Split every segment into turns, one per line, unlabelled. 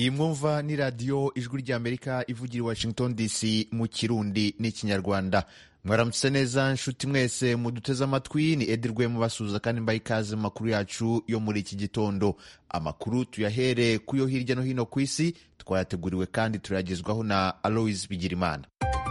iyi mwumva ni radiyo ijwi ry'Amerika ivugira i Washington DC mu kirundi n'ikinyarwanda. Mwaramutse neza nshuti mwese muduteze amatwi, ni Edirwe mubasuhuza kandi mbaye ikaze mu makuru yacu yo muri iki gitondo. Amakuru tuyahere kuyo hirya no hino ku isi, twayateguriwe kandi turayagezwaho na Aloys Bigirimana.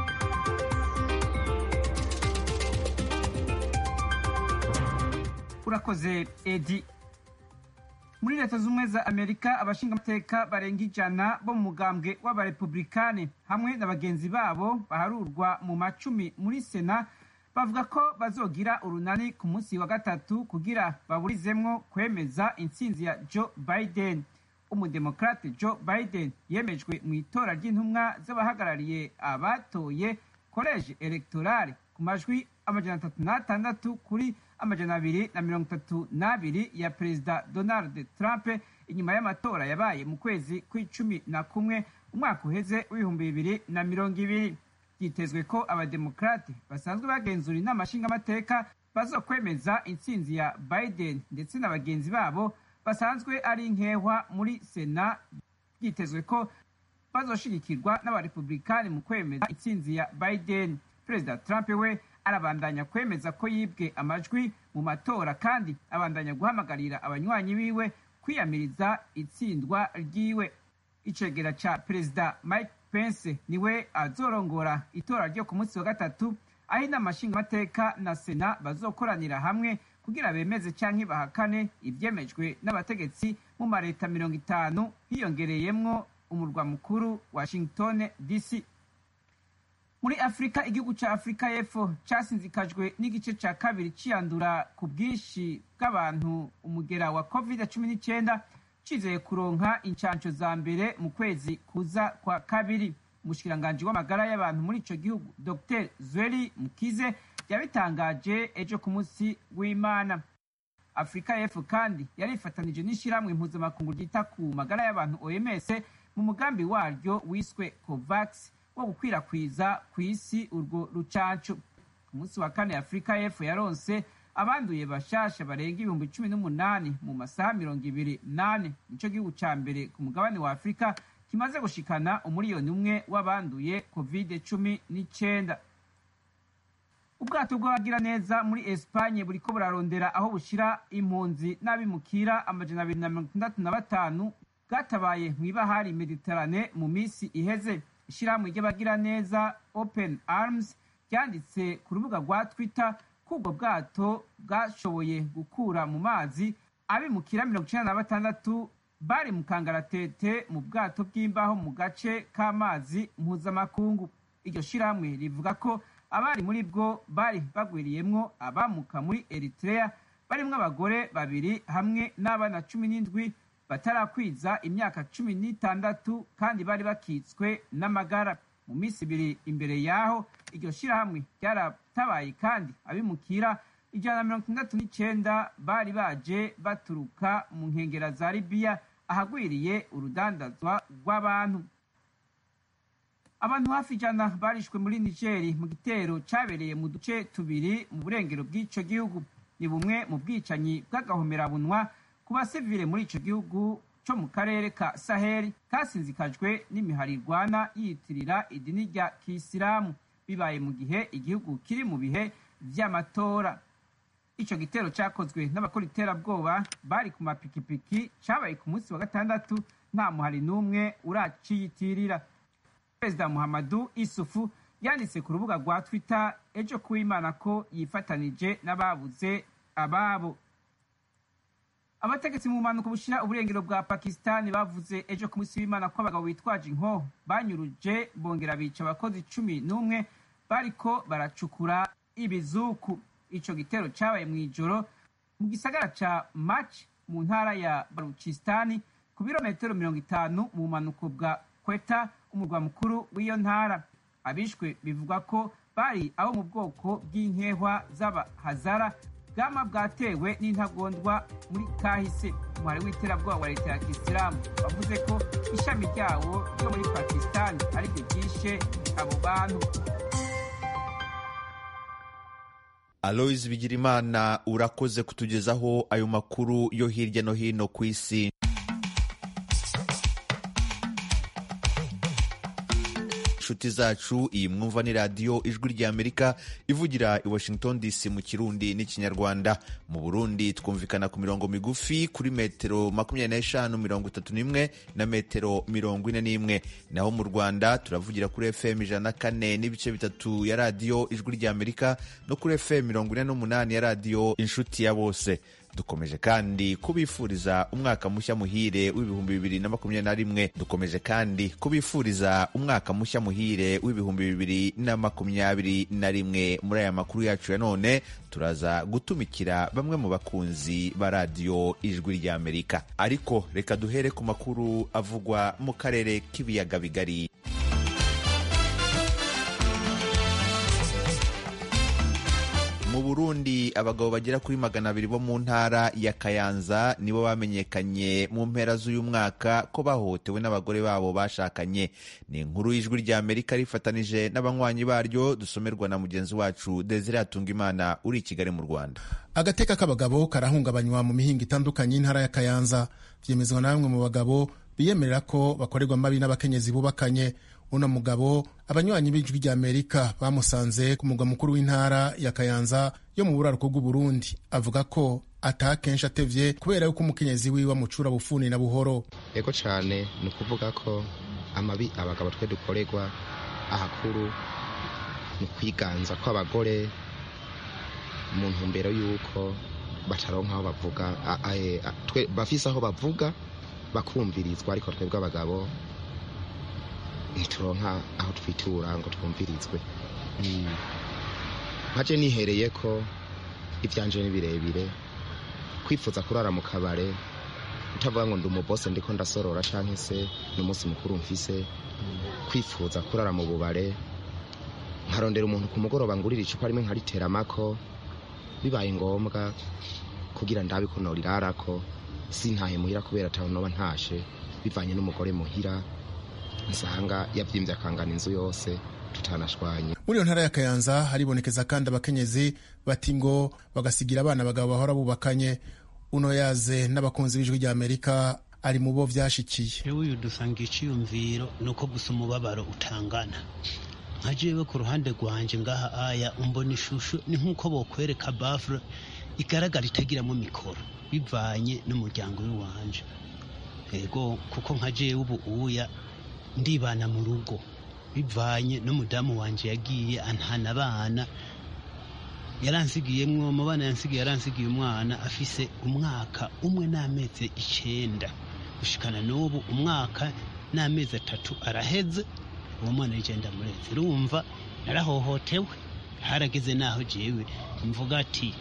Urakoze Edi. Muri Leta Zunze za Amerika abashingamateka barenga 100 bo mu mugambwe w'abarepublikani hamwe na bagenzi babo baharurwa mu macumi muri Sena bavuga ko bazogira urunani ku munsi wa gatatu kugira baburizemwo kwemeza intsinzi ya Joe Biden. Umudemokrate Joe Biden yemejwe mu itora ry'intumwa z'abahagarariye abatoye college electorale ku majwi 306 kuri 232 ya Perezida Donald Trump inyuma y'amatora yabaye mu kwezi kwa11 umwaka uheze w'2020. Yitezwe ko abademokrate basanzwe bagenzura inama nshingamateka bazokwemeza intsinzi ya Biden ndetse na bagenzi babo basanzwe ari nkehwa muri Sena. Yitezwe ko bazoshigikirwa n'abarepublikani mu kwemeza intsinzi ya Biden. Perezida Trump we arabandanya kwemeza ko yibwe amajwi mu matora kandi abandanya guhamagarira abanywanyi biwe kwiyamiriza itsindwa ryiwe. Icegera ca Perezida Mike Pence niwe azorongora itora ryo ku munsi wa gatatu, aho inama nshingamateka na Sena bazokoranira hamwe kugira bemeze canke bahakane ivyemejwe n'abategetsi mu mareta 50 hiyongereyemwo umurwa mukuru Washington DC. Muri Afrika, igihugu ca Afrika y'Epfo casinzikajwe n'igice ca kabiri ciyandura ku bwinshi bw'abantu umugera wa COVID-19 cizeye kuronka incanco za mbere mu kwezi kuza kwa kabiri. Umushikiranganji w'amagara y'abantu muri ico gihugu Dr. Zweli Mkize yabitangaje ejo ku munsi w'Imana. Afrika y'Epfo kandi yarifatanije n'ishirahamwe mpuzamakungu ryita ku magara y'abantu OMS mu mugambi waryo wiswe COVAX wo gukwirakwiza kw'isi urwo rucanco. Ku munsi wa kane Afrika y'Epfo yaronse abanduye bashasha barenga 18,000 mu masaha 28. Nico gihugu ca mbere ku mugabane wa Afrika kimaze gushikana umuriyoni umwe w'abanduye COVID-19. Ubwato bw'abagira neza muri Espagne buriko burarondera aho bushira impunzi n'abimukira 265 bwatabaye mw'ibahari Mediterane mu misi iheze. Ishirahamwe ry'abagira neza Open Arms ryanditse ku rubuga rwa Twitter ko ubwo bwato bwashoboye gukura mu mazi abimukira 96 bari mu kangaratete mu bwato bw'imbaho mu gace k'amazi mpuzamakungu. Iryo shirahamwe rivuga ko abari muri bwo bari bagwiriyemwo abamuka muri Eritrea barimwo abagore 2 hamwe n'abana 17 batarakwiza imyaka 16 kandi bari bakitswe n'amagara. Mu misi 2 imbere yaho iryo shirahamwe ryaratabaye kandi abimukira 169 bari baje baturuka mu nkengera za Libya ahagwiriye urudandazwa rw'abantu. Abantu hafi 100 barishwe muri Niger mu gitero cabereye mu duce tubiri mu burengero bw'ico gihugu. Ni bumwe mu bwicanyi bw'agahomerabunwa ku basivile muri ico gihugu co mu karere ka Sahel kasinzikajwe n'imiharirwana yiyitirira idini rya Kisilamu. Bibaye mu gihe igihugu kiri mu bihe vy'amatora. Ico gitero cakozwe n'abakora iterabwoba bari ku mapikipiki cabaye ku munsi wa gatandatu, nta muhari n'umwe uraciyitirira. Perezida Muhammadu Isufu yanditse ku rubuga rwa Twitter ejo kuw'Imana ko yifatanije n'ababuze ababo. Abategetsi mu mpanuka bushira uburengero bwa Pakistan bavuze ejo ku munsi w'Imana ko abagabo bitwaje inkoho banyuruje bongera bica abakozi 11 bariko baracukura ibizuku. Ico gitero cabaye mw'ijoro mu gisagara ca Mach mu ntara ya Baluchistan ku birometero 50 mu mpanuka bwa Quetta, umurwa mukuru w'iyo ntara. Abishwe bivugwa ko bari abo mu bwoko bw'inkehwa z'abahazara bwama bwatewe n'intagondwa muri kahise. Umuhari w'iterabwoba wa leta ya Kisilamu bavuze ko ishami ryawo ryo muri Pakistan ari ryo ryishe abo bantu.
Aloys Bigirimana, urakoze kutugezaho ayo makuru yo hirya no hino ku isi. nshuti zacu, iyi mwumva ni radiyo ijwi ry'Amerika ivugira i Washington DC mu Kirundi n'Ikinyarwanda. Mu Burundi twumvikana ku mirongo migufi kuri metero 25, 31 na metero 41. Naho mu Rwanda turavugira kuri FM 104 n'ibice bitatu ya radiyo ijwi ry'Amerika no kuri FM 48 ya radiyo Inshuti ya Bose. Dukomeje kandi kubifuriza umwaka mushya muhire w'ibihumbi 2021. Dukomeje kandi kubifuriza umwaka mushya muhire w'ibihumbi 2021. Muri aya makuru yacu ya none turaza gutumikira bamwe mu bakunzi ba radiyo ijwi ry'Amerika, ariko reka duhere ku makuru avugwa mu karere k'ibiyaga bigari. Mu Burundi abagabo bagera kuri 200 bo mu ntara ya Kayanza nibo bamenyekanye mu mpera z'uyu mwaka ko bahohotewe n'abagore babo bashakanye. Ni inkuru y'ijwi ry'Amerika rifatanije n'abanywanyi baryo, dusomerwa na mugenzi wacu Desire Atungimana uri i Kigali mu Rwanda.
Agateka k'abagabo karahungabanywa mu mihingo itandukanye y'intara ya Kayanza. Vyemezwa na bamwe mu bagabo biyemerera ko bakorerwa mabi n'abakenyezi bubakanye. Uno mugabo abanywanyi b'ijwi ry'Amerika bamusanze ku mugwa mukuru w'intara ya Kayanza yo mu buraruko bw'u Burundi, avuga ko atakenshi atevye kubera yuko umukenyezi wiwe amucura bufuni na buhoro.
Ego cane ni ukuvuga ko amabi abagabo twe dukorerwa ahakuru ni kwiganza ko abagore mu ntumbero yuko bataronka aho bavuga, twe bafise aho bavuga bakumvirizwa, ariko twebwe abagabo ntituronka aho twitura ngo twumvirizwe. Nkaje nihereye ko ivyanje ni birebire, kwifuza kurara mu kabare utavuga ngo ndi umubose ndiko ndasorora canke se n'umunsi mukuru mfise, kwifuza kurara mu bubare nkarondera umuntu ku mugoroba ngurira icupa rimwe nkariteramako, bibaye ngombwa kugira ndabe ko norirarako sintahe muhira kubera ataho noba ntashe, bivanye n'umugore muhira nsanga yavyimvye akangana inzu yose tutanashwanye.
Muri iyo ntara ya Kayanza haribonekeza kandi abakenyezi bati ngo bagasigira abana abagabo bahora bubakanye. Uno yaze n'abakunzi b'ijwi ry'Amerika ari mu bo vyashikiye.
Uyu dusanga iciyumviro nuko gusa umubabaro utangana. Nka jewe ku ruhande rwanje ngaha aya umbona ishusho ni nkuko bokwereka bafre igaragara itagiramo mikoro bivanye n'umuryango w'iwanje. Ego kuko nka jewe ubu uya ndibana mu rugo bivanye n'umudamu wanje yagiye antana abana, yaransigiyemwo mu bana yaransigiye umwana afise umwaka umwe n'amezi 9 gushikana n'ubu umwaka n'amezi 3 araheze. Uwo mwana yigenda mureze, urumva narahohotewe. Harageze naho jewe mvuga ati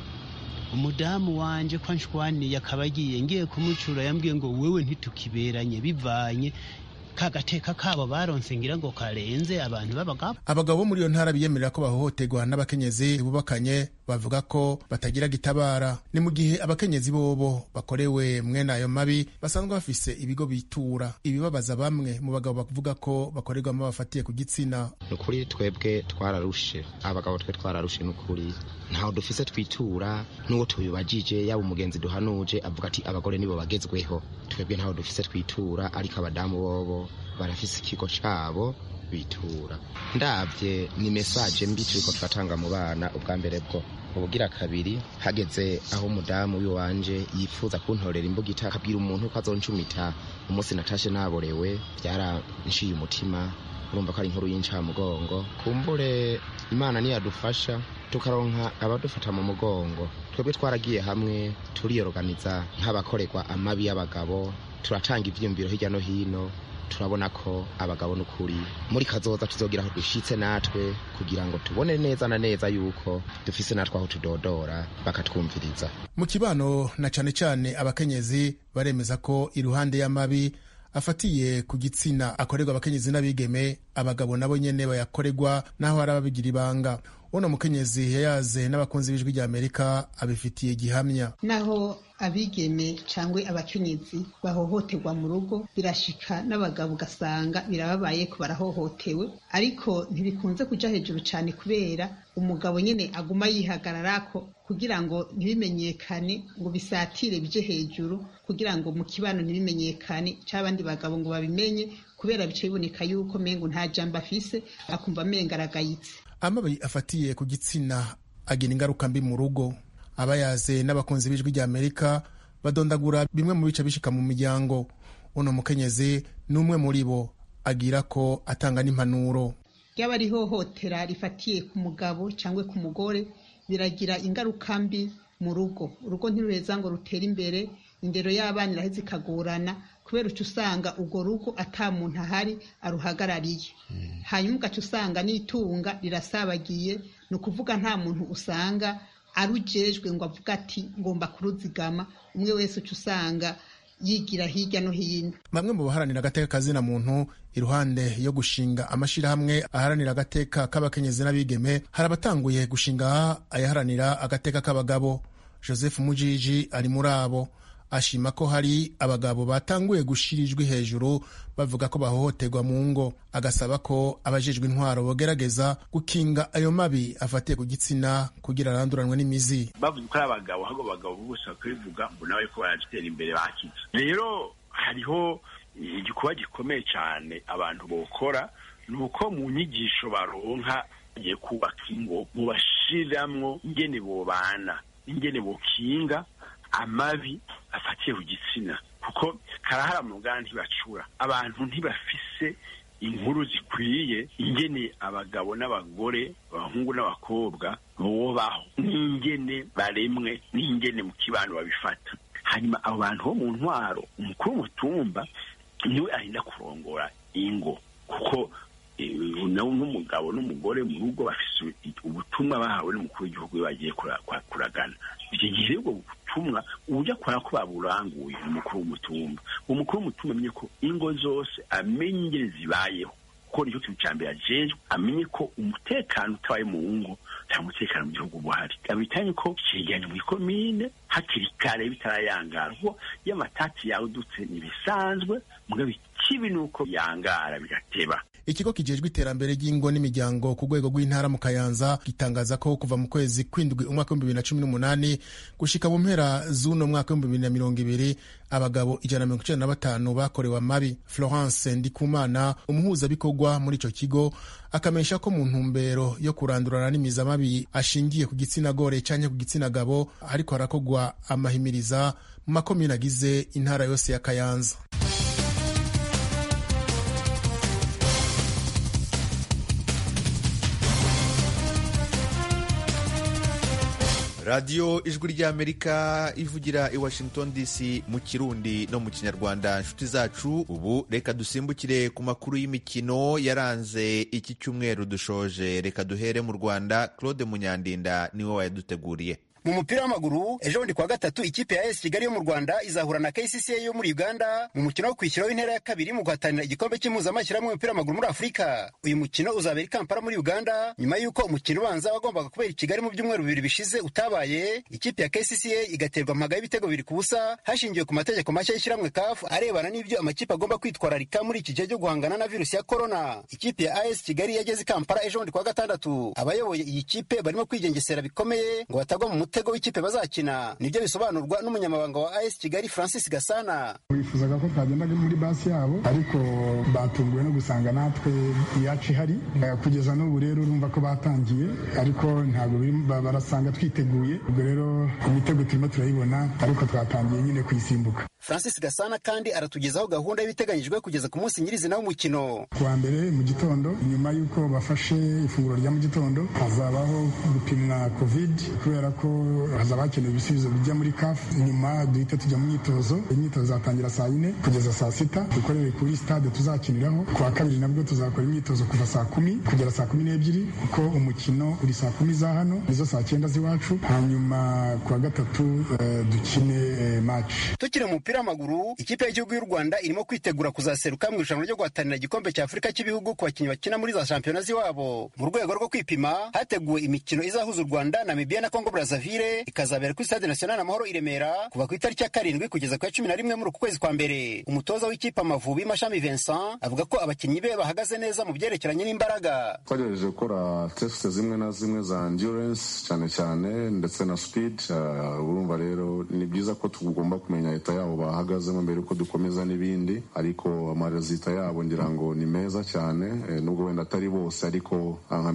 umudamu wanje kwa nshwaniye akabagiye ngiye kumucura, yambwiye ngo wewe ntitukiberanye bivanye kagateka kabo baronse ngira ngo karenze abantu babagabo.
Abagabo muri iyo ntara biyemerera ko bahohoterwa n'abakenyezi bubakanye, bavuga ko batagira gitabara. Ni mu gihe abakenyezi bobo bakorewe mwene ayo mabi basanzwe bafise ibigo bitura. Ibibabaza bamwe mu bagabo bavuga ko bakorerwamo bafatiye ku gitsina.
Nukuri twebwe twararushe, abagabo twe twararushe nukuri, ntaho dufise twitura, n'uwo tubibajije yaba umugenzi duhanuje avuga ati abagore nibo bagezweho. Twebwe ntaho dufise twitura, ariko abadamu bobo barafise ikigo cabo bitura. Ndavye ni message mbi turiko turatanga mu bana. Ubwa mbere bwo ubugira kabiri hageze aho umudamu w'iwanje yifuza kuntorera imbugita, akabwira umuntu ko azoncumita umunsi natashe naborewe, byaranshiye umutima. Urumva ko ari inkuru y'incamugongo. Kumbure Imana niyadufasha tukaronka abadufata mu mugongo. Twebwe twaragiye hamwe turiyorganiza nk'abakorerwa amabi y'abagabo, turatanga ivyumviro hirya no hino. Turabona ko abagabo n'ukuri muri kazoza tuzogira aho dushitse natwe, kugira ngo tubone neza na neza yuko dufise natwe aho tudodora bakatwumviriza.
Mu kibano na cane cane abakenyezi baremeza ko iruhande y'amabi afatiye ku gitsina akorerwa abakenyezi n'abigeme, abagabo nabo nyene bayakorerwa naho ari ababigira ibanga. Uno mukenyezi yayaze n'abakunzi b'ijwi ry'Amerika abifitiye gihamya.
Naho abigeme cangwe abakenyezi bahohoterwa mu rugo, birashika n'abagabo ugasanga birababaye ko barahohotewe, ariko ntibikunze kuja hejuru cane kubera umugabo nyene aguma yihagararako kugira ngo ntibimenyekane, ngo bisatire bije hejuru, kugira ngo mu kibano ntibimenyekane c'abandi bagabo ngo babimenye kubera bice biboneka yuko mengo nta jambo afise akumva menga aragayitse.
Amabi afatiye ku gitsina agira ingaruka mbi mu rugo. Abayaze n'abakunzi b'Ijwi ry'Amerika badondagura bimwe mu bice bishika mu miryango. Uno mukenyezi n'umwe muri bo agira ko atanga n'impanuro.
Ryaba rihohotera rifatiye ku mugabo cyangwa ku mugore biragira ingaruka mbi mu rugo. Urugo ntiruheza ngo rutere imbere, indero y'abana iraheze ikagorana kubera uca usanga urwo rugo ata muntu ahari aruhagarariye. Hanyuma ugaca usanga n'itunga rirasabagiye, ni ukuvuga nta muntu usanga arujejwe ngo avuga ati ngomba kuruzigama. Umwe wese uca usanga yigira hirya no hino. Bamwe mu baharanira agateka kazina muntu iruhande yo gushinga amashirahamwe aharanira agateka k'abakenyezi n'abigeme, hari abatanguye gushinga ayaharanira agateka k'abagabo. Joseph Mujiji ari muri abo. Ashima ko hari abagabo batanguye gushira ijwi hejuru bavuga ko bahohoterwa mu ngo, agasaba ko abajejwe intwaro bogerageza gukinga ayo mabi afatiye ku gitsina kugira aranduranwe n'imizi.
Bavuze ko abagabo hago bagabo bose bakwivuga ngo nawe ko baratera imbere bakiza. Rero hariho igikuba gikomeye cyane abantu bokora, nuko mu nyigisho baronka ye kubaka ingo mu bashiramwo ingene bobana, ingene bokinga amabi afatiye ku gitsina, kuko karahara mu Uganda ntibacura, abantu ntibafise inkuru zikwiye ingene abagabo n'abagore, abahungu n'abakobwa bobaho, n'ingene baremwe, n'ingene mu kibano babifata. Hanyuma abo bantu bo mu ntwaro, umukuru w'umutumba niwe arinda kurongora ingo, kuko n'umugabo n'umugore mu rugo bafise ubutumwa bahawe n'umukuru w'igihugu bagiye kuragana. Icyo gihe ubwo butumwa uburyo akora ko baburanguye umukuru w'umutumba. Umukuru w'umutumba amenye ko ingo zose amenye ingene zibayeho, ko nicyo kintu cya mbere ajejwe, amenye ko umutekano utabaye mu ngo nta mutekano mu gihugu buhari. Abitanye ko cegeranye muri komine hakiri kare bitarayangara, kuko iyo amatati yawe udutse ntibisanzwe, mugabo ikibi nuko yangara bigateba.
Ikigo kijejwe iterambere ry'ingo n'imiryango ku rwego rw'intara mu Kayanza gitangaza ko kuva mu kwezi kw'indwi umwaka w'2018 gushika mu mpera z'uno mwaka w'2020 abagabo 195 bakorewe amabi. Florence Ndikumana, umuhuzabikorwa muri ico kigo, akamenyesha ko mu ntumbero yo kurandurana n'imizi amabi ashingiye ku gitsina gore canke ku gitsina gabo ariko harakogwa amahimiriza mu makomine agize intara yose ya Kayanza.
radiyo ijwi ry'Amerika ivugira i Washington DC mu Kirundi no mu Kinyarwanda. Nshuti zacu, ubu reka dusimbukire ku makuru y'imikino yaranze iki cyumweru dushoje. Reka duhere mu Rwanda. Claude Munyandinda niwe wayaduteguriye.
Mu mupira w'amaguru ejo bundi kwa gatatu ikipe ya AS Kigali yo mu Rwanda izahura na KCCA yo muri Uganda mu mukino wo kwishyiraho intera ya kabiri mu guhatanira igikombe cy'impuzamashyirahamwe y'umupira w'amaguru muri Afurika. Uyu mukino uzabera i Kampala muri Uganda nyuma y'uko umukino ubanza wagombaga kubera i Kigali mu byumweru bibiri bishize utabaye. Ikipe ya KCCA igaterwa amaga y'ibitego 2-0 hashingiwe ku mategeko mashya y'ishyirahamwe CAF arebana n'ibyo amakipe agomba kwitwararika muri iki gihe cyo guhangana na virusi ya corona. Ikipe ya AS Kigali yageze i Kampala ejo bundi kwa gatandatu. Abayoboye iyi kipe barimo kwigengesera bikomeye ngo batagwa mu mutego w'ikipe bazakina. Nibyo bisobanurwa n'umunyamabanga wa AS Kigali Francis Gasana.
Bifuzaga ko twagendaga muri basi yabo ariko batunguwe no gusanga natwe iyacu ihari. Kugeza n'ubu rero urumva ko batangiye ariko ntabwo barasanga twiteguye. Ubwo rero imitego turimo turayibona ariko twatangiye nyine kuyisimbuka.
Francis Gasana kandi aratugezaho gahunda y'ibiteganyijwe kugeza ku munsi nyirizina w'umukino.
Kuwa mbere mu gitondo nyuma y'uko bafashe ifunguro rya mu gitondo hazabaho gupimwa covid kubera ko hazaba hakenewe ibisubizo bijya muri CAF. Nyuma duhita tujya mu myitozo. Imyitozo zatangira saa 4 kugeza saa 6 dukorere kuri stade tuzakiniraho. Kuwa kabiri nabwo tuzakora imyitozo kuva saa 10 kugera saa 12 kuko umukino uri saa 10 za hano nizo saa 9 z'iwacu. Hanyuma kuwa gatatu dukine match.
Tukiri mu mupira w'amaguru ikipe y'igihugu y'u Rwanda irimo kwitegura kuzaseruka mu irushanwa ryo guhatanira igikombe cya Afurika cy'ibihugu ku bakinnyi bakina muri za shampiyona z'iwabo. Mu rwego rwo kwipima hateguwe imikino izahuza u Rwanda, Namibia na Congo Brazzaville ikazabera kuri Stade National Amahoro i Remera kuva ku itariki ya 7 kugeza ku ya 11 muri uku kwezi kwa mbere. Umutoza w'ikipe Amavubi Mashami Vincent avuga ko abakinnyi be bahagaze neza mu byerekeranye n'imbaraga.
Twagerageje gukora test zimwe na zimwe za endurance cyane ndetse na speed. Urumva rero ni byiza ko tugomba kumenya leta yabo bahagazemo mbere yuko dukomeza n'ibindi, ariko amarezita yabo ngira ngo ni meza cyane, nubwo wenda atari bose, ariko nka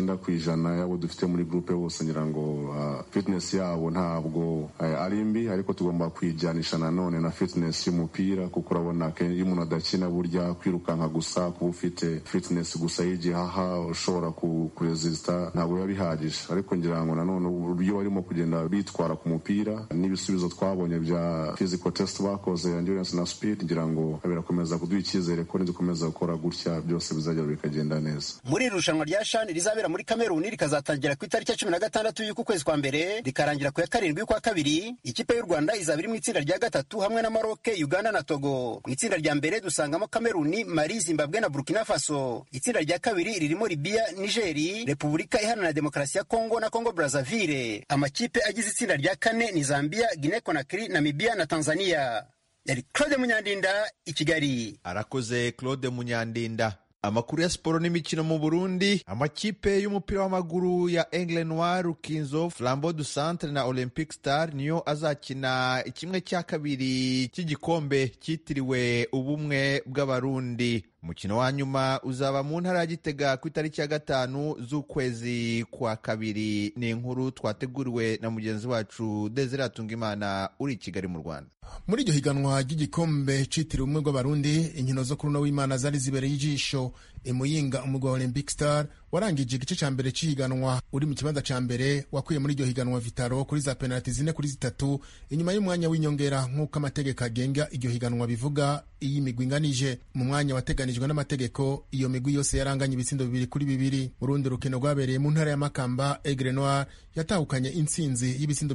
90% yabo dufite muri groupe bose ngira ngo fitness yabo ntabwo ari mbi, ariko tugomba kwijyanisha nanone na fitness y'umupira, kuko urabona iyo umuntu adakina burya kwirukanka gusa, kuba ufite fitness gusa y'igihaha ushobora kuresista ntabwo biba bihagije. Ariko ngira ngo nanone uburyo barimo kugenda bitwara ku mupira n'ibisubizo twabonye bya physical test bakoze, endurance na speed, ngira ngo birakomeza kuduha icyizere ko nidukomeza gukora gutya byose bizagera bikagenda neza.
Muri irushanwa rya CHAN rizabera muri Cameroon rikazatangira ku itariki ya 16 y'uku kwezi kwa mbere rikarangira ku ya 7 y'ukwa kabiri, ikipe y'u Rwanda izaba iri mu itsinda rya gatatu hamwe na Maroc, Uganda na Togo. Mu itsinda rya mbere dusangamo Cameroon, Mali, Zimbabwe na Burkina Faso. Itsinda rya kabiri ririmo Libya, Niger, Repubulika Iharanira Demokarasi ya Kongo na Kongo Brazzaville. Amakipe agize itsinda rya kane ni Zambia, Guinea Conakry, Namibia na Tanzania. Yari Claude Munyandinda i Kigali.
Arakoze Claude Munyandinda. Amakuru ya siporo n'imikino mu Burundi. Amakipe y'umupira w'amaguru ya Aigle Noir, Rukinzo, Flambeau du Centre na Olympic Star niyo azakina kimwe cya kabiri cy'igikombe cyitiriwe ubumwe bw'Abarundi. Umukino wa nyuma uzaba mu ntara ya Gitega ku itariki ya 5 z'ukwezi kwa kabiri. Ni inkuru twateguriwe na mugenzi wacu Desire Atungimana uri i Kigali mu Rwanda.
Muri iryo higanwa ry'igikombe citiriwe ubumwe bw'Abarundi, inkino zo kuri uno w'Imana zari zibereye ijisho. Imuyinga umugwa wa Olympic Star warangije igice ca mbere cy'ihiganwa uri mu kibanza ca mbere, wakwiye muri iryo higanwa Vitaro kuri za penalty 4-3 inyuma y'umwanya w'inyongera nk'uko amategeko agenga iryo higanwa bivuga. Iyi migwi inganije mu mwanya wateganijwe n'amategeko, iyo migwi yose yaranganye ibitsindo 2-2. Urundi rukino rwabereye mu ntara ya Makamba, Aigle Noir yatahukanye intsinzi y'ibitsindo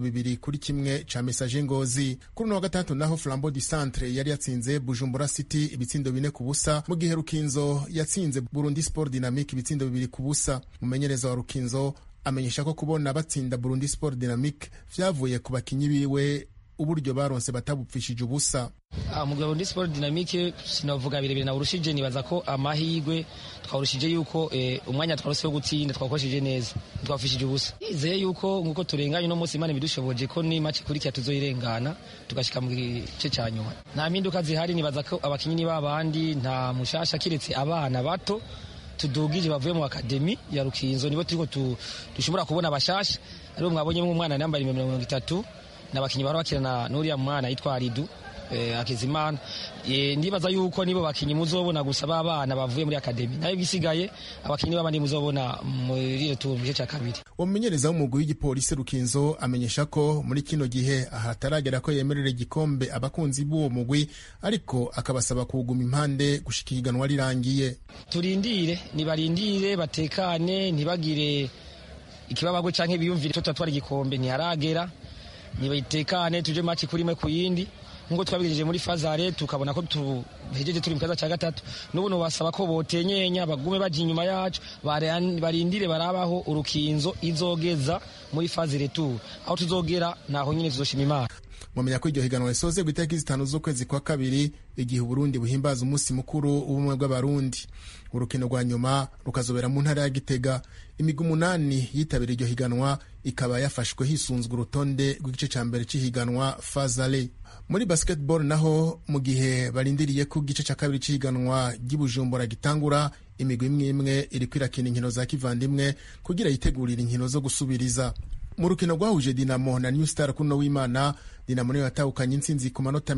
2-1 ca Message Ngozi. Kuri no wa gatatu naho Flambeau du Centre yari yatsinze Bujumbura City ibitsindo 4-0, mu gihe Rukinzo yatsinze Burundi Sport Dynamique ibitsindo 2-0. Umumenyereza wa Rukinzo amenyesha ko kubona batsinda Burundi Sport Dynamique vyavuye ku bakinyi biwe uburyo baronse batabupfishije ubusa.
Umugabo Burundi Sport Dynamique sinavuga birebire na urushije, nibaza ko amahigwe twarushije yuko umwanya twarose wo gutsinda twakoresheje neza, twafishije ubusa. Izeye yuko nkuko turenganye no munsi Imana bidushoboje ko ni match kurikiya tuzoyirengana tugashika mu gice cya nyuma. Nta mpinduka zihari, nibaza ko abakinyi ni babandi, nta mushasha kiretse abana bato tudugije bavuye mu akademi ya Rukinzo, nibo turiko dushobora kubona abashasha. Ari mwabonye mu mwana namba 30 n'abakinyi baro bakirana n'uriya mwana yitwa Ridu Akizimana. Ndibaza yuko nibo bakinyi muzobona gusa babana bavuye muri akademi, nayo bisigaye abakinyi babandi muzobona muri retour mu gice cya kabiri.
Umumenyereza w'umugwi w'igipolisi Rukinzo amenyesha ko muri kino gihe ahataragera ko yemerera igikombe abakunzi b'uwo mugwi, ariko akabasaba kuguma impande gushika ihiganwa rirangiye.
Turindire, nibarindire batekane, ntibagire ikibabago canke biyumvire ko twatwara igikombe, ntiharagera. Nibayitekane tuje match kuri mwe kuyindi ngo twabigejeje muri fazare tukabona ko tuhejeje turi mu kaza cya gatatu. Nubuno basaba ko botenyenya bagume baje inyuma yacu, barindire barabaho Urukinzo izogeza muri fazare tu aho tuzogera naho nyine tuzoshima Imana.
Mumenya ko iryo higanwa risoze gutariki 5 z'ukwezi kwa kabiri, igihe Burundi buhimbaza umunsi mukuru ubumwe bw'Abarundi. Urukino rwa nyuma rukazobera mu ntara ya Gitega. Imigwi 8 yitabira iryo higanwa ikaba yafashwe hisunzwe urutonde rw'igice ca mbere cy'ihiganwa Fazale. Muri basketball naho, mu gihe barindiriye ku gice ca kabiri cy'ihiganwa ry'Ibujumbura gitangura, imigwi imwe iri kwirakina inkino za kivandimwe kugira yitegurira inkino zo gusubiriza. Mu rukino rwahuje Dinamo na New Star kuno w'Imana, Dinamo niyo yatahukanye intsinzi ku manota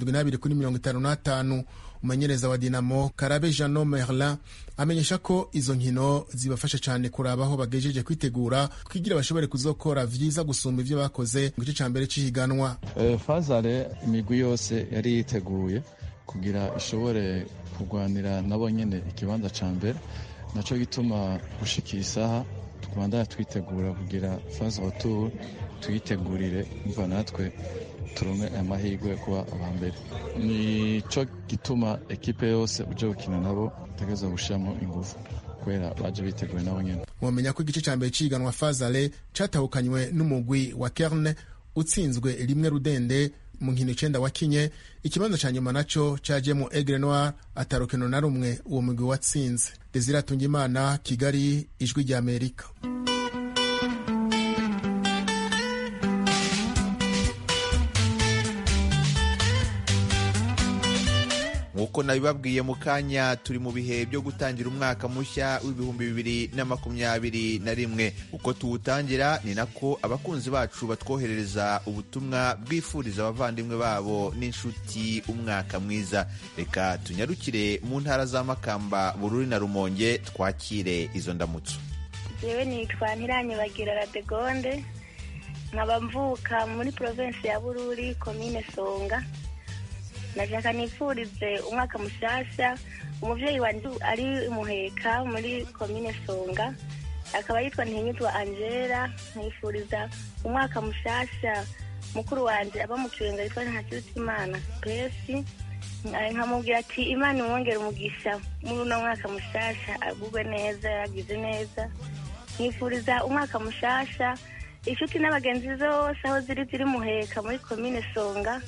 72-55. Umumenyereza wa Dinamo Karabe Jean Merlin amenyesha ko izo nkino zibafasha cyane kurabaho bagejeje kwitegura kugira bashobore kuzokora vyiza gusumba ivyo bakoze mu gice ca mbere cy'ihiganwa.
Fazare imigwi yose yari yiteguye kugira ishobore kurwanira nabo nyene ikibanza ca mbere, naco gituma gushikira isaha tukabandanya twitegura kugira phase retour tuyitegurire mva natwe turonke amahirwe kuba abambere. Nico gituma ekipe yose uje gukina nabo tegeza gushiramo ingufu kubera baje biteguye nabo nyene.
Wamenya ko igice ca mbere ciganwa Fazale catahukanywe n'umugwi wa Kerne utsinzwe 1-0 mu nkino 9 wakinye. Ikibanza ca nyuma naco cajemo Aigle Noir atarukino na rumwe uwo mugwi watsinze. Desire Atungimana, Kigali, Ijwi rya Amerika.
nk'uko nabibabwiye mu kanya, turi mu bihe byo gutangira umwaka mushya w'ibihumbi 2021. Uko tuwutangira ni nako abakunzi bacu batwoherereza ubutumwa bwifuriza abavandimwe babo n'inshuti umwaka mwiza. Reka tunyarukire mu ntara za Makamba, Bururi na Rumonge twakire izo ndamutso.
Jewe nitwa Ntiranyibagira Radegonde, nkaba mvuka muri province ya Bururi, komine Songa. Nashaka nifurize umwaka mushasha umuvyeyi wanje ari Muheka muri komine Songa, akaba yitwa Ntinyitwa Angela. Nifuriza umwaka mushasha mukuru wanje aba mu Kirenga yitwa Ntakirutimana Pesi, nkamubwira ati Imana imwongere umugisha muri uno mwaka mushasha, agubwe neza, yagize neza. Nifuriza umwaka mushasha inshuti n'abagenzi zose aho ziri Muheka muri komine Songa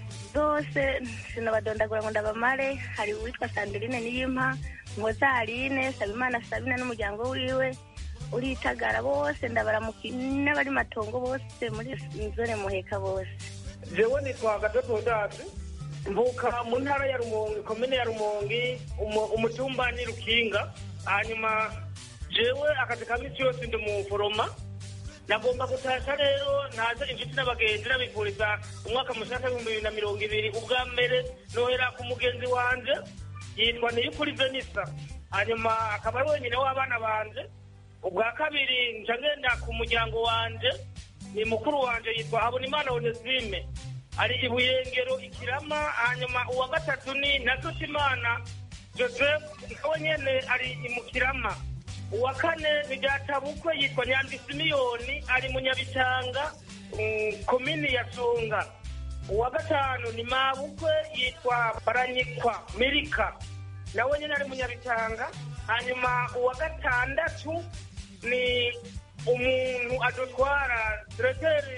zose, sinabadondagura ngo ndabamare. Hari uwitwa Sandrine Niyimpa, Mwozaline, Sabimana Sabina n'umuryango wiwe uritagara, bose ndabaramuki, n'abari Matongo bose muri zone Muheka bose.
Jewe nitwa Gatoto Dati, mvuka mu ntara ya Rumonge, komine ya Rumonge, umutumba ni Rukinga. Hanyuma jewe akazi kamisi yose ndi mu foroma, nagomba gutasha rero ntaze inshuti n'abagenzi nabifuriza umwaka mushasha w'2020. ubwa mbere nohera ku mugenzi wanje yitwa Niyukuri Venisa, hanyuma akaba ari wenyine w'abana banje. Ubwa kabiri nca ngenda ku muryango wanje, ni mukuru wanje yitwa Habonimana Onesime, ari Ibuyengero Ikirama. Hanyuma uwa gatatu ni Nazotimana Joseph, nawe nyene ari Imukirama. Uwa kane ni Databukwe yitwa Nyandi Simiyoni, ari Munyabitanga, komini ya Songa. Uwa gatanu ni Mabukwe yitwa Baranyikwa Mirika, nawe nyene ari Munyabitanga. Hanyuma uwa gatandatu ni umuntu adutwara diregiteri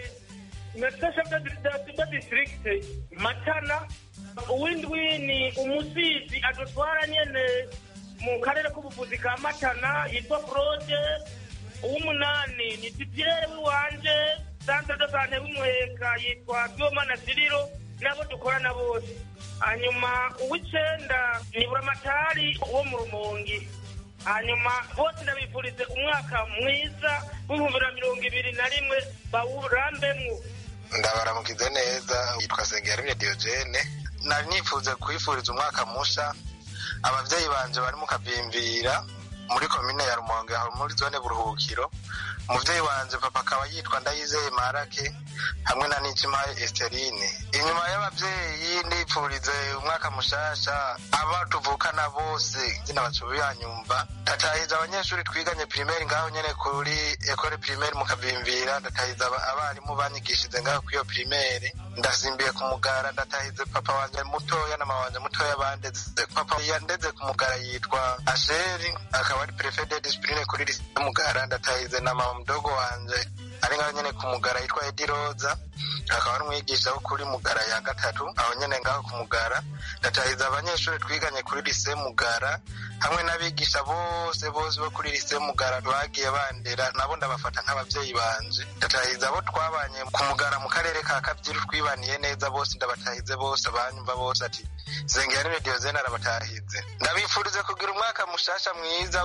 na district Matana. Uwindwi ni umusizi adutwara nyene mu karere k'ubuvuzi ka Matana yitwa Prode. Uw'umunani ni Didier wanje Centre de Santé w'Umuheka yitwa Biomana Siriro, nabo dukorana bose. Hanyuma uw'icenda ni Buramatari wo mu Rumonge. Hanyuma bose ndabifurize umwaka mwiza w'2021 bawurambemwo.
Ndabaramukize neza, yitwa Sengiyaremye Diogene. Nari nifuza kwifuriza umwaka musha abavyeyi banje bari mu Kabimbira muri komine ya Rumonge, aho muri zone Buruhukiro. Umuvyeyi wanje papa akaba yitwa Ndayizeye Marake hamwe na Nikimaye Esterine. Inyuma y'abavyeyi nifurize umwaka mushasha aba tuvukana bose zina bacubiyanyumva. Ndatahiza abanyeshuri twiganye primaire ngaho nyene kuri école primaire mu Kabimbira. Ndatahiza abarimu banyigishize ngaho kwiyo primaire. Ndasimbiye ku Mugara. Ndatahize papa wanje mutoya na mama wanje mutoya bandeze. Papa yandeze ku Mugara yitwa Asheri, akaba ari prefet de discipline kuri Mugara. Ndatahize na mama mdogo wanje ari ngaho nyene ku Mugara yitwa Ediroza, akaba ari umwigisha wo kuri Mugara ya gatatu aho nyene ngaho ku Mugara. Ndatahiza abanyeshuri twiganye kuri lycée Mugara hamwe n'abigisha bose bo kuri lycée Mugara bagiye bandera, nabo ndabafata nk'abavyeyi banje. Ndatahiza abo twabanye ku Mugara mu karere ka Kavyiru twibaniye neza bose, ndabatahize bose, abanyumva bose ati Sengiyaremye Diogene arabatahize. Ndabifurize kugira umwaka mushasha mwiza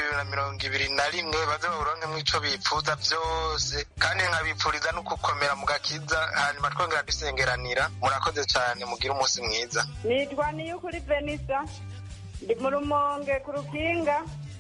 w'2021, baze bawuronke mw'ico bipfuza vyose, kandi nkabipfuriza no gukomera mu gakiza, hanyuma twongera dusengeranira. Murakoze cyane, mugira umunsi mwiza.
Nitwa Niyukuri Venisa, ndi mu Rumonge ku Rukinga.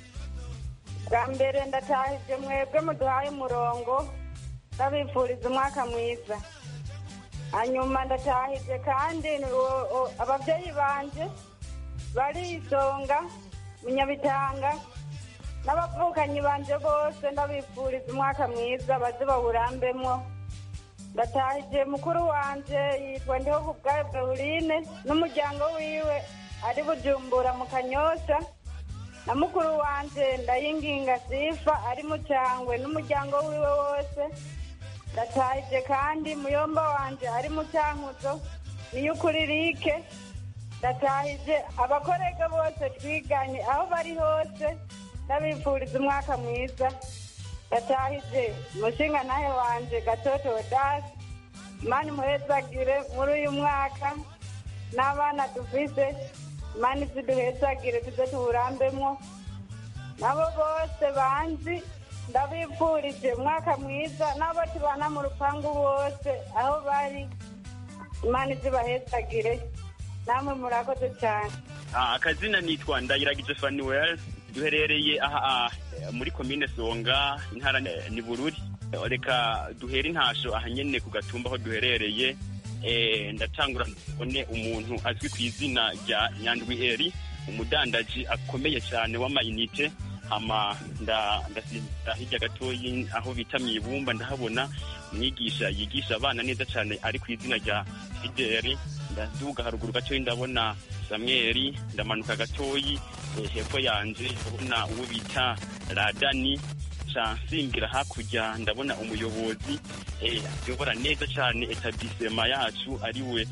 Bwa mbere ndatahije mwebwe muduhaye umurongo, ndabifuriza umwaka mwiza. Hanyuma ndatahije kandi abavyeyi banje bari Isonga, Munyabitanga, n'abavukanyi banje bose ndabifuriza umwaka mwiza, baze bawurambemwo. Ndatahije mukuru wanje yitwa Ndihokubwayo Pauline n'umuryango wiwe ari Bujumbura mu Kanyosha, na mukuru wanje Ndayinginga Sifa ari mu Cangwe n'umuryango wiwe wose. Ndatahije kandi muyomba wanje ari mu Cankuzo, Niyukuri Rike. Ndatahije abakorega bose twiganye aho bari hose, ndabifuriza umwaka mwiza. Ndatahije umushinga nawe wanje Gatoto Dasi, Imana imuhezagire muri uyu mwaka n'abana dufise, imana iziduhezagire tuze tuwurambemwo nabo bose banzi ndabifurije umwaka mwiza n'abo tubana mu rupangu bose aho bari imana izibahezagire namwe murakoze cyane.
Akazina nitwa Ndayiragije Fanuel duherereye aha muri komine Songa intara ni Bururi. Reka duhere intasho aha nyene ku gatumba aho duherereye. Ndatangura mbone umuntu azwi ku izina rya Nyandwi Eri, umudandaji akomeye cyane w'amayinite. Hama ndasinda hirya gatoyi aho bita Mwibumba ndahabona umwigisha yigisha abana neza cyane ari ku izina rya Fideli. Ndaduga haruguru gatoyi ndabona Samuel, ndamanuka gatoyi hepfo yanje ndabona uwo bita Radani, nsimbira hakurya ndabona umuyobozi ayobora neza cyane etablissement yacu ariwe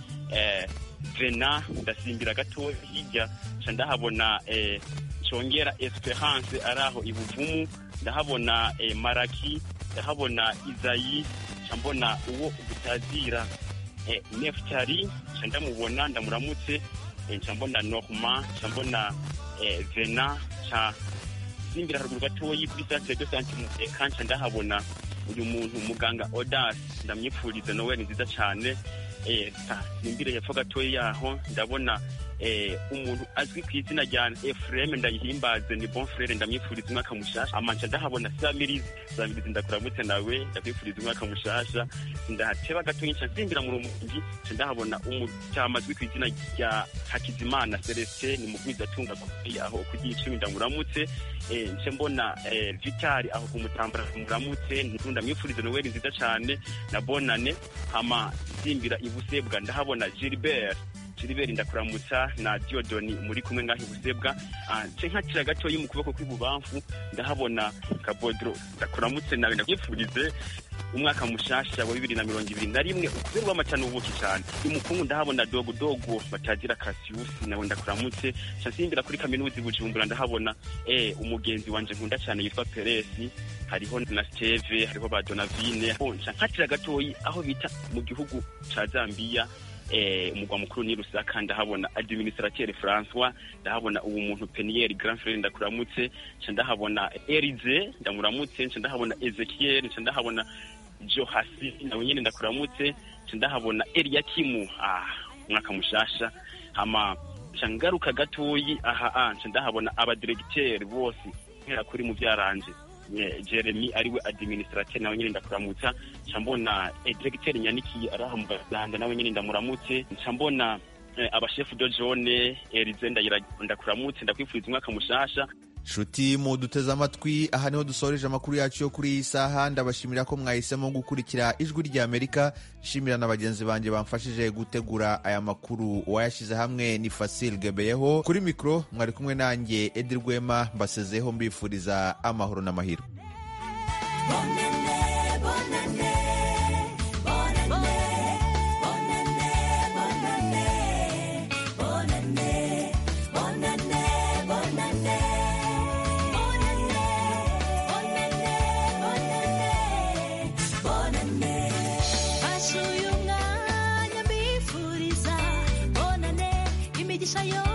Vena. Ndasimbira gatoyi hirya ndahabona Chongera Esperance araho ibuvumu, ndahabona Maraki, ndahabona Izayi, mbona uwo ubutazira Neftari ndamubona ndamuramutse, mbona Norma, mbona Vena simbira haruguru gatoyi kuri Centre de Santé kanca ndahabona uyu muntu muganga Odas, ndamyipfurize Noel nziza cyane. Simbire hepfo gatoyi yaho ndabona umuntu azwi ku izina rya Ephraim Ndayihimbaze ni bon frère, ndamwifuriza umwaka mushasha. Amanca ndahabona Samirizi ndakuramutse nawe ndakwifuriza umwaka mushasha. Ndahateba gatoyi nsimbira mu rumungi ndahabona umucyama azwi ku izina rya Hakizimana Celestin ni mugwiza tunga aho kugira 10 ndamuramutse. Mbona Vitali aho kumutambara muramutse, ndamwifuriza Noel nziza cyane na bonane. Hama simbira ibusebwa ndahabona Gilbert ndakuramutsa na Diodoni muri kumwe ngaho ibusebwa. Nkakira gatoyi mu kuboko kw'ibubamfu ndahabona Kabodro ndakuramutse nawe ndakwifurize umwaka mushasha wa 2021 ukubirwa amacana ubuki cyane. Umukungu ndahabona dogo batagira Cassius nawe ndakuramutse. Nsimbira kuri kaminuza Bujumbura ndahabona umugenzi wanje nkunda cyane yitwa Peresi, hariho na Steve, hariho ba Donavine. Nkakira gatoyi aho bita mu gihugu ca Zambia umugwa mukuru ni Lusaka, ndahabona administrateur François, ndahabona ubu muntu Peniel Grand Frère ndakuramutse. Ndahabona Elize ndamuramutse, ndahabona Ezekiel, ndahabona Johasi nawe nyine ndakuramutse. Ndahabona Eliakimu umwaka mushasha. Hama changaruka gatoyi aha ndahabona abadirecteur bose nkera kuri mu byaranje Jeremy ariwe administrateur nawe nyine ndakuramutsa. Mbona directeur Nyanikiye arahambazanda nawe nyine ndamuramutse. Mbona abachef de zone Elize ndakuramutse, ndakwifuriza umwaka mushasha.
Shuti mu duteze amatwi aha niho dusoreje amakuru yacu yo kuri iyi saha. Ndabashimira ko mwahisemo gukurikira Ijwi rya Amerika. Shimira na bagenzi banjye bamfashije gutegura aya makuru. Wayashyize hamwe ni Fasil Gebeyeho, kuri mikro mwari kumwe nanjye Edi Rwema. Mbasezeho mbifuriza amahoro n'amahirwe.
Imigisha yo